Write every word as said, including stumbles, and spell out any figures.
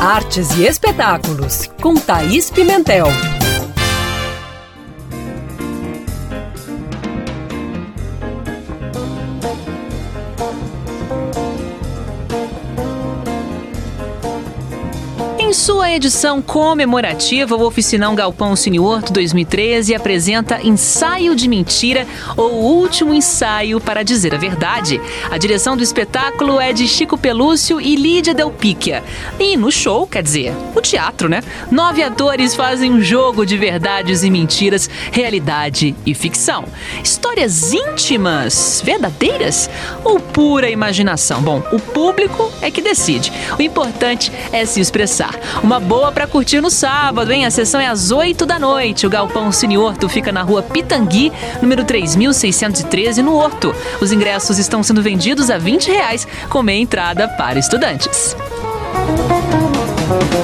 Artes e espetáculos, com Thaís Pimentel. Em sua edição comemorativa, o Oficinão Galpão Cine Horto dois mil e treze apresenta Ensaio de Mentira, ou O Último Ensaio para Dizer a Verdade. A direção do espetáculo é de Chico Pelúcio e Lídia Del Picchia. E no show, quer dizer, o teatro, né? Nove atores fazem um jogo de verdades e mentiras, realidade e ficção. Histórias íntimas, verdadeiras ou pura imaginação? Bom, o público é que decide. O importante é se expressar. Uma boa pra curtir no sábado, hein? A sessão é às oito da noite. O Galpão Cine Horto fica na rua Pitangui, número três mil seiscentos e treze, no Horto. Os ingressos estão sendo vendidos a vinte reais, com meia entrada para estudantes.